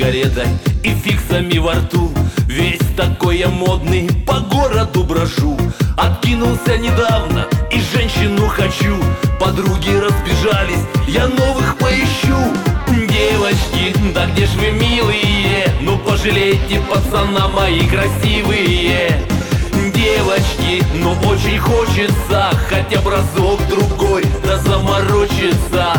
сигаретой и фиксами во рту. Весь такой я модный, по городу брожу. Откинулся недавно и женщину хочу. Подруги разбежались, я новых поищу. Девочки, да где ж вы, милые? Ну пожалейте пацана, мои красивые. Девочки, ну очень хочется хотя бы разок-другой, да заморочиться.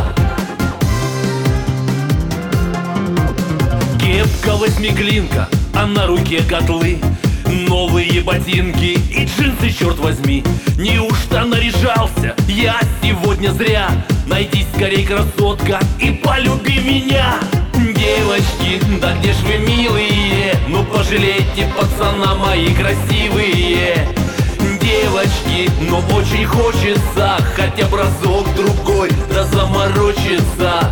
Кепка восьмиклинка, а на руке котлы. Новые ботинки и джинсы, черт возьми. Неужто наряжался я сегодня зря? Найди скорей, красотка, и полюби меня. Девочки, да где ж вы, милые? Ну пожалейте пацана, мои красивые. Девочки, но очень хочется хотя бы разок-другой, да заморочиться.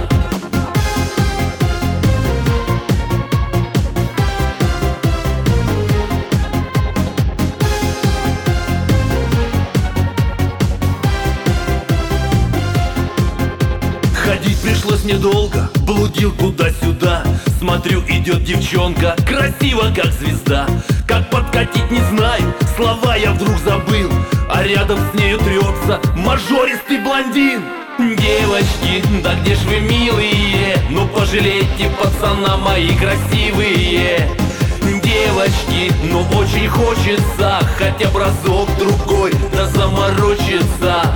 Ходить пришлось недолго, блудил туда-сюда. Смотрю, идет девчонка, красиво как звезда. Как подкатить, не знаю, слова я вдруг забыл. А рядом с нею трется мажористый блондин. Девочки, да где ж вы, милые? Ну пожалейте пацана, мои красивые. Девочки, ну очень хочется хотя бы разок-другой, да заморочиться.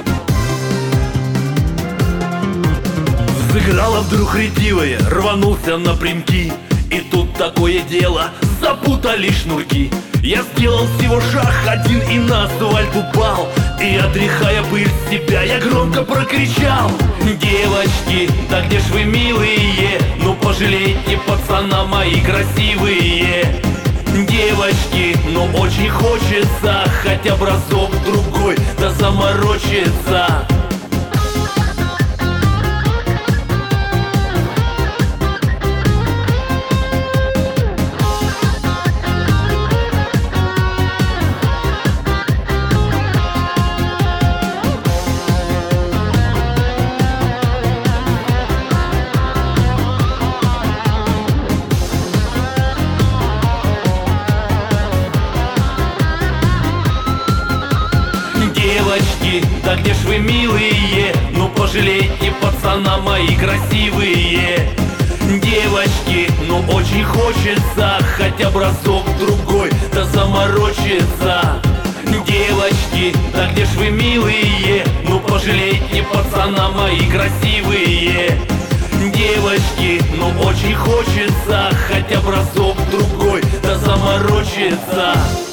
Сыграла вдруг ретивая, рванулся напрямки. И тут такое дело, запутали шнурки. Я сделал всего шаг один и на асфальт упал. И отряхая пыль с себя, я громко прокричал: девочки, да где ж вы, милые? Ну пожалейте пацана, мои красивые. Девочки, ну очень хочется хотя бы разок-другой, да заморочиться. Девочки, да где ж вы, милые? Ну пожалейте пацана, мои красивые. Девочки, ну очень хочется хотя бы разок-другой, да заморочиться. Девочки, да где ж вы, милые? Ну пожалейте пацана, мои красивые. Девочки, ну очень хочется хотя бы разок-другой, да заморочиться.